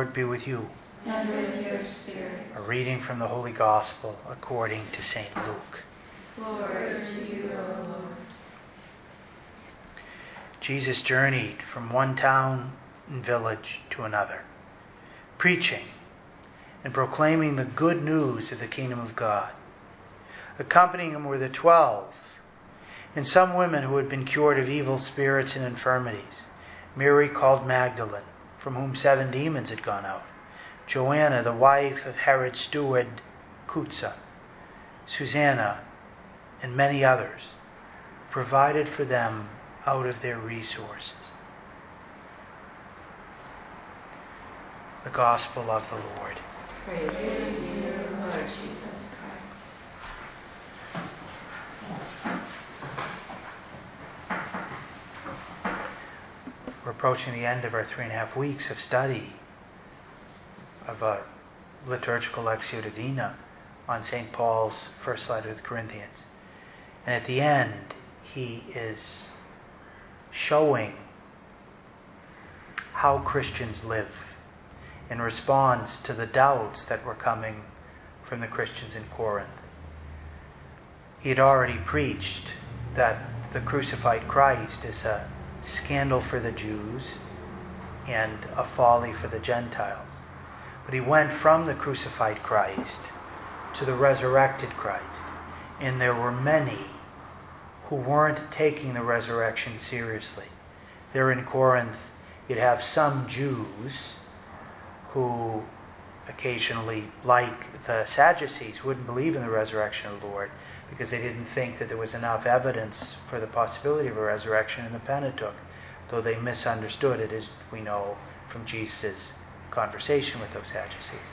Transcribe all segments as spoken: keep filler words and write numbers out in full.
Lord be with you. And with your spirit. A reading from the Holy Gospel according to Saint Luke. Glory to you, O Lord. Jesus journeyed from one town and village to another, preaching and proclaiming the good news of the kingdom of God. Accompanying him were the twelve, and some women who had been cured of evil spirits and infirmities. Mary called Magdalene, from whom seven demons had gone out. Joanna, the wife of Herod's steward Chuza. Susanna, and many others, provided for them out of their resources. The Gospel of the Lord. Praise to you, Lord Jesus Christ. We're approaching the end of our three and a half weeks of study of a liturgical Lectio Divina on Saint Paul's first letter to the Corinthians. And at the end, he is showing how Christians live in response to the doubts that were coming from the Christians in Corinth. He had already preached that the crucified Christ is a scandal for the Jews and a folly for the Gentiles. But he went from the crucified Christ to the resurrected Christ. And there were many who weren't taking the resurrection seriously. There in Corinth, you'd have some Jews who occasionally, like the Sadducees, wouldn't believe in the resurrection of the Lord because they didn't think that there was enough evidence for the possibility of a resurrection in the Pentateuch, though they misunderstood it, as we know from Jesus' conversation with those Sadducees.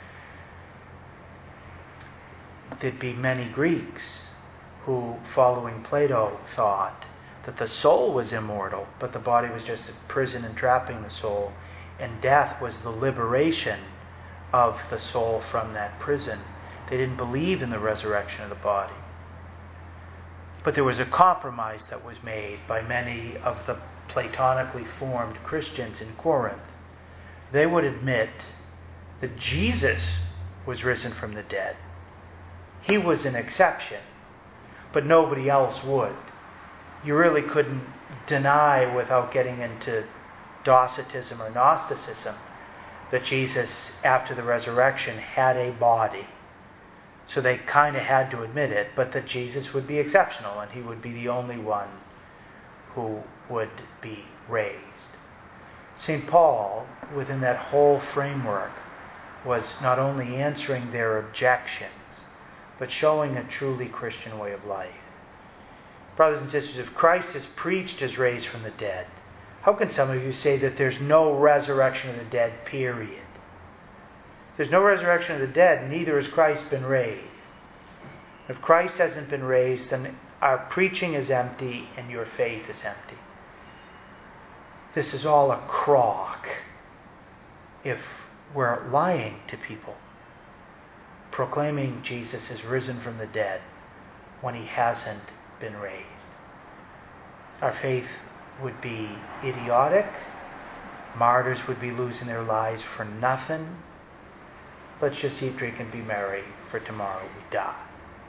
There'd be many Greeks who, following Plato, thought that the soul was immortal, but the body was just a prison entrapping the soul, and death was the liberation of the soul from that prison. They didn't believe in the resurrection of the body. But there was a compromise that was made by many of the Platonically formed Christians in Corinth. They would admit that Jesus was risen from the dead. He was an exception, but nobody else would. You really couldn't deny, without getting into Docetism or Gnosticism, that Jesus, after the resurrection, had a body. So they kind of had to admit it, but that Jesus would be exceptional and he would be the only one who would be raised. Saint Paul, within that whole framework, was not only answering their objections, but showing a truly Christian way of life. Brothers and sisters, if Christ is preached as raised from the dead, how can some of you say that there's no resurrection of the dead, period? If there's no resurrection of the dead, neither has Christ been raised. If Christ hasn't been raised, then our preaching is empty and your faith is empty. This is all a crock if we're lying to people, proclaiming Jesus is risen from the dead when he hasn't been raised. Our faith would be idiotic. Martyrs would be losing their lives for nothing. Let's just eat, drink, and be merry, for tomorrow we die.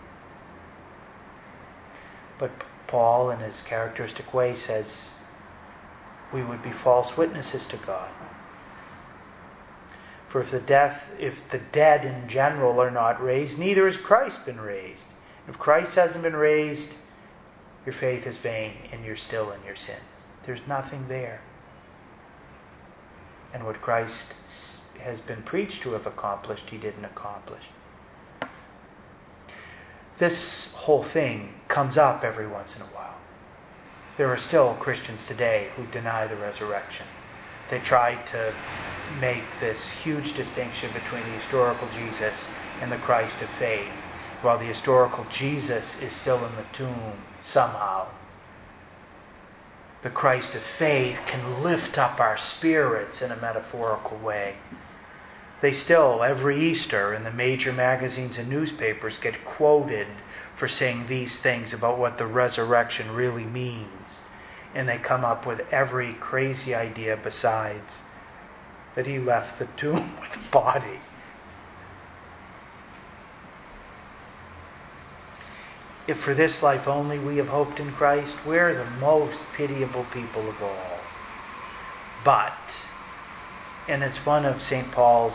But Paul, in his characteristic way, says we would be false witnesses to God. For if the death, if the dead in general are not raised, neither has Christ been raised. If Christ hasn't been raised, your faith is vain and you're still in your sins. There's nothing there. And what Christ has been preached to have accomplished, he didn't accomplish. This whole thing comes up every once in a while. There are still Christians today who deny the resurrection. They try to make this huge distinction between the historical Jesus and the Christ of faith, while the historical Jesus is still in the tomb somehow. The Christ of faith can lift up our spirits in a metaphorical way. They still, every Easter, in the major magazines and newspapers, get quoted for saying these things about what the resurrection really means. And they come up with every crazy idea besides that he left the tomb with the body. If for this life only we have hoped in Christ, we're the most pitiable people of all. But, and it's one of Saint Paul's,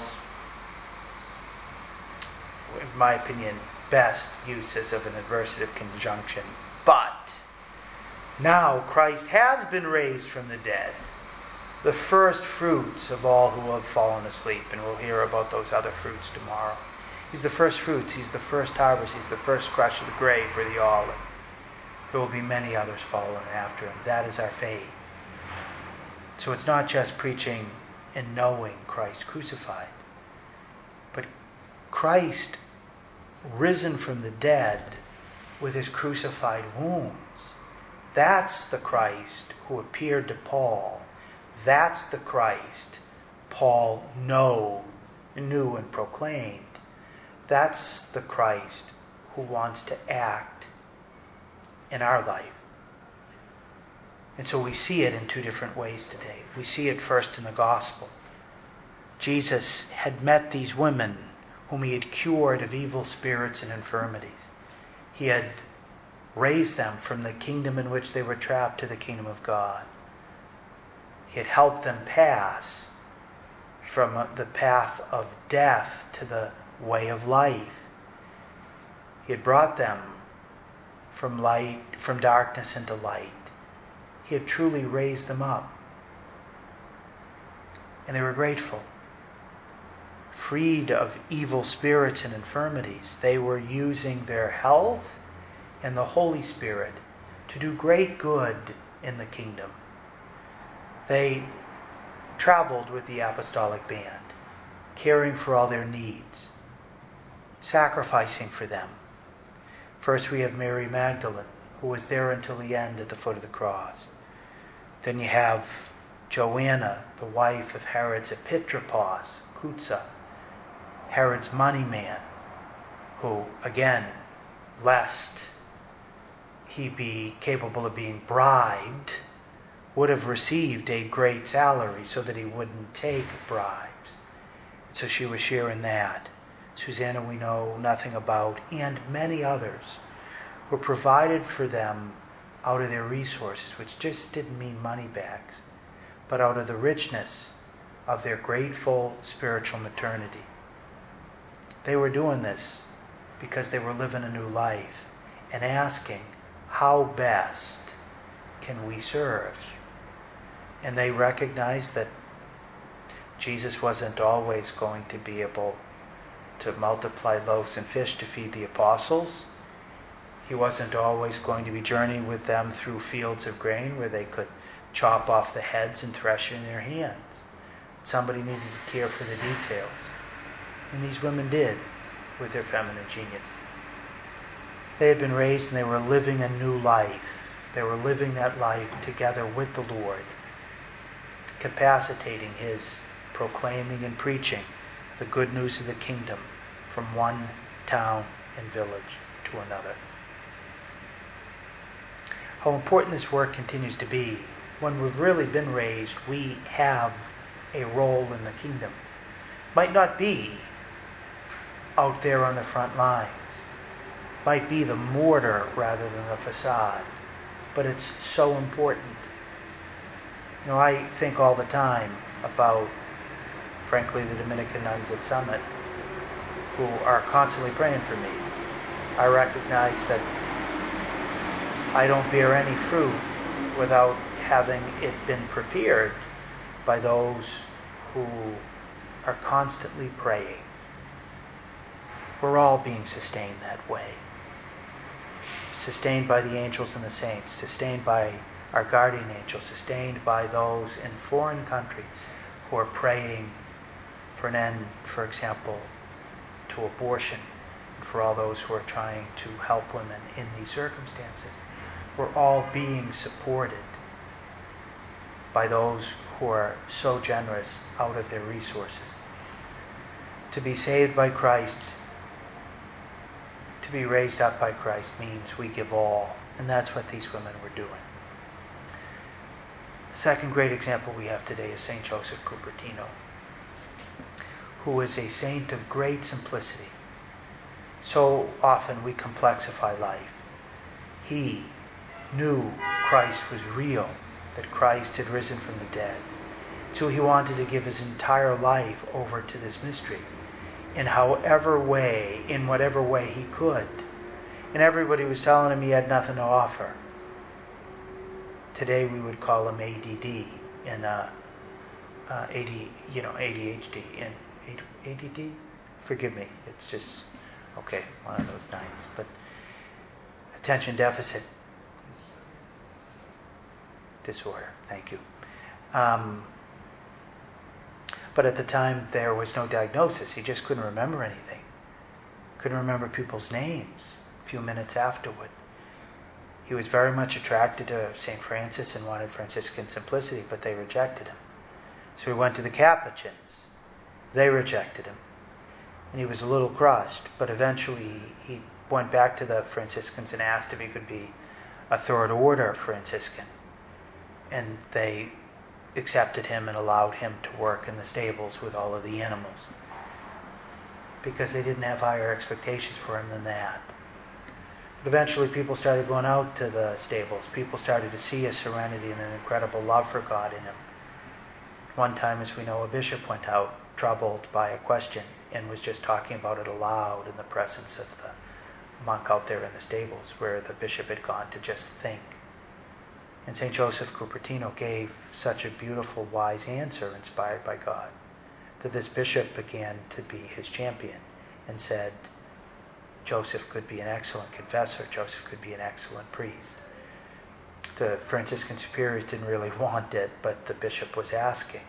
in my opinion, best uses of an adversative conjunction, but now Christ has been raised from the dead, the first fruits of all who have fallen asleep, and we'll hear about those other fruits tomorrow. He's the first fruits, he's the first harvest, he's the first crush of the grave for the olive. There will be many others following after him. That is our faith. So it's not just preaching and knowing Christ crucified, but Christ risen from the dead with his crucified wounds. That's the Christ who appeared to Paul. That's the Christ Paul know, knew and proclaimed. That's the Christ who wants to act in our life. And so we see it in two different ways today. We see it first in the gospel. Jesus had met these women whom he had cured of evil spirits and infirmities. He had raised them from the kingdom in which they were trapped to the kingdom of God. He had helped them pass from the path of death to the way of life. He had brought them from light, from darkness into light. He had truly raised them up. And they were grateful. Freed of evil spirits and infirmities, they were using their health and the Holy Spirit to do great good in the kingdom. They traveled with the apostolic band, caring for all their needs, sacrificing for them. First we have Mary Magdalene, who was there until the end at the foot of the cross. Then you have Joanna, the wife of Herod's Epitropos, Chuza, Herod's money man, who, again, lest he be capable of being bribed, would have received a great salary so that he wouldn't take bribes. So she was sharing that. Susanna we know nothing about, and many others were provided for them out of their resources, which just didn't mean money bags, but out of the richness of their grateful spiritual maternity. They were doing this because they were living a new life and asking, how best can we serve? And they recognized that Jesus wasn't always going to be able to multiply loaves and fish to feed the apostles. He wasn't always going to be journeying with them through fields of grain where they could chop off the heads and thresh in their hands. Somebody needed to care for the details. And these women did with their feminine genius. They had been raised and they were living a new life. They were living that life together with the Lord, capacitating his proclaiming and preaching the good news of the kingdom from one town and village to another. How important this work continues to be. When we've really been raised, we have a role in the kingdom. Might not be out there on the front lines. Might be the mortar rather than the facade. But it's so important. You know, I think all the time about, frankly, the Dominican nuns at Summit who are constantly praying for me. I recognize that I don't bear any fruit without having it been prepared by those who are constantly praying. We're all being sustained that way. Sustained by the angels and the saints, sustained by our guardian angel, sustained by those in foreign countries who are praying for an end, for example, to abortion, and for all those who are trying to help women in these circumstances. We're all being supported by those who are so generous out of their resources. To be saved by Christ, to be raised up by Christ, means we give all. And that's what these women were doing. The second great example we have today is Saint Joseph Cupertino. who was a saint of great simplicity. So often we complexify life. He knew Christ was real, that Christ had risen from the dead. So he wanted to give his entire life over to this mystery in however way, in whatever way he could. And everybody was telling him he had nothing to offer. Today we would call him A D D and uh, uh, A D, you know, A D H D and A D D. Forgive me, it's just okay, one of those nights. But attention deficit disorder. Thank you. Um, but at the time there was no diagnosis. He just couldn't remember anything. Couldn't remember people's names. A few minutes afterward, he was very much attracted to Saint Francis and wanted Franciscan simplicity, but they rejected him. So he went to the Capuchins. They rejected him. And he was a little crushed, but eventually he went back to the Franciscans and asked if he could be a third order Franciscan. And they accepted him and allowed him to work in the stables with all of the animals, because they didn't have higher expectations for him than that. But eventually people started going out to the stables. People started to see a serenity and an incredible love for God in him. One time, as we know, a bishop went out troubled by a question and was just talking about it aloud in the presence of the monk out there in the stables, where the bishop had gone to just think. And Saint Joseph Cupertino gave such a beautiful, wise answer inspired by God, that this bishop began to be his champion and said, Joseph could be an excellent confessor, Joseph could be an excellent priest. The Franciscan superiors didn't really want it, but the bishop was asking.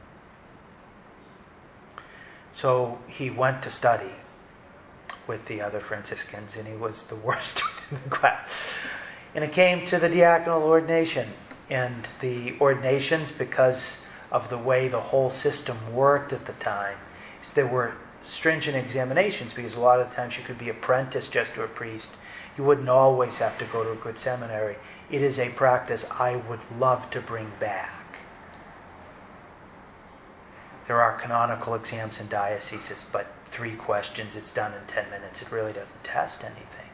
So he went to study with the other Franciscans, and he was the worst student in the class. And it came to the diaconal ordination. And the ordinations, because of the way the whole system worked at the time, there were stringent examinations, because a lot of times you could be apprenticed just to a priest. You wouldn't always have to go to a good seminary. It is a practice I would love to bring back. There are canonical exams in dioceses, but three questions, it's done in ten minutes. It really doesn't test anything.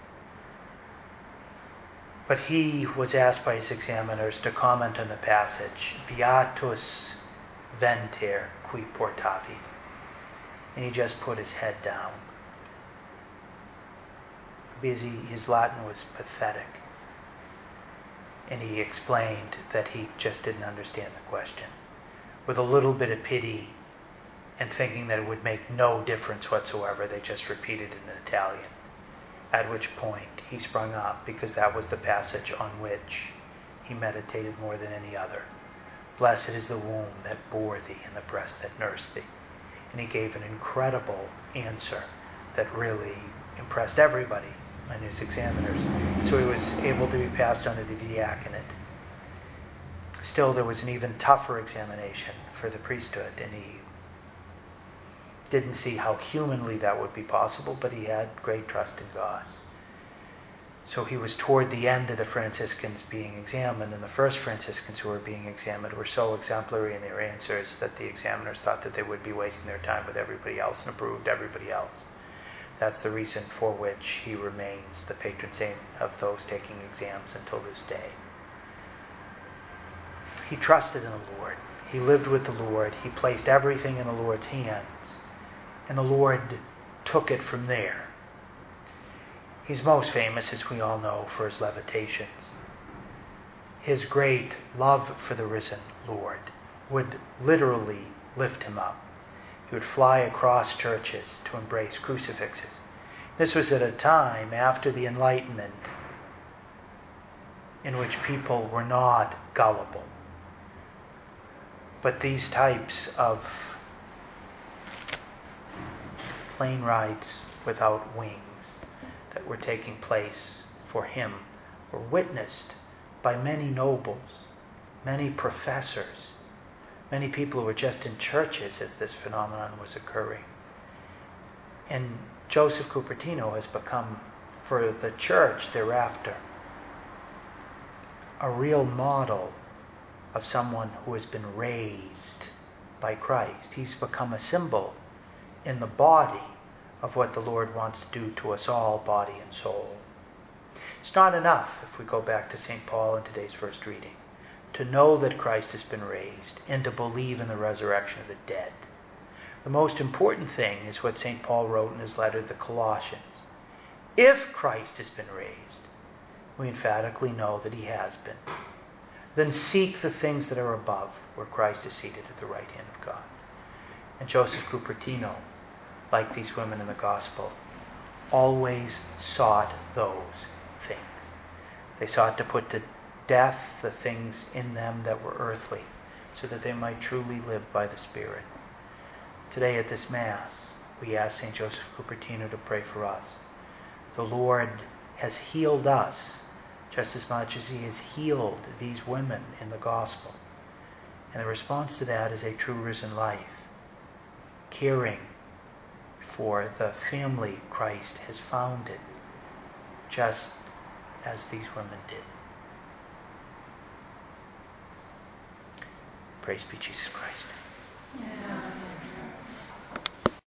But he was asked by his examiners to comment on the passage, Beatus venter qui portavit. And he just put his head down, because he, his Latin was pathetic. And he explained that he just didn't understand the question. With a little bit of pity and thinking that it would make no difference whatsoever, they just repeated it in Italian. At which point he sprung up, because that was the passage on which he meditated more than any other. Blessed is the womb that bore thee and the breast that nursed thee. And he gave an incredible answer that really impressed everybody and his examiners. So he was able to be passed on to the diaconate. Still, there was an even tougher examination for the priesthood, and he didn't see how humanly that would be possible, but he had great trust in God. So he was toward the end of the Franciscans being examined, and the first Franciscans who were being examined were so exemplary in their answers that the examiners thought that they would be wasting their time with everybody else and approved everybody else. That's the reason for which he remains the patron saint of those taking exams until this day. He trusted in the Lord. He lived with the Lord. He placed everything in the Lord's hands. And the Lord took it from there. He's most famous, as we all know, for his levitations. His great love for the risen Lord would literally lift him up. He would fly across churches to embrace crucifixes. This was at a time after the Enlightenment in which people were not gullible. But these types of plane rides without wings that were taking place for him were witnessed by many nobles, many professors, many people who were just in churches as this phenomenon was occurring. And Joseph Cupertino has become, for the church thereafter, a real model of someone who has been raised by Christ. He's become a symbol in the body of what the Lord wants to do to us all, body and soul. It's not enough, if we go back to Saint Paul in today's first reading, to know that Christ has been raised and to believe in the resurrection of the dead. The most important thing is what Saint Paul wrote in his letter to the Colossians. If Christ has been raised, we emphatically know that he has been. Then seek the things that are above, where Christ is seated at the right hand of God. And Joseph Cupertino, like these women in the Gospel, always sought those things. They sought to put to death the things in them that were earthly, so that they might truly live by the Spirit. Today at this Mass, we ask Saint Joseph Cupertino to pray for us. The Lord has healed us just as much as he has healed these women in the Gospel. And the response to that is a true risen life, caring for the family Christ has founded, just as these women did. Praise be Jesus Christ. Yeah.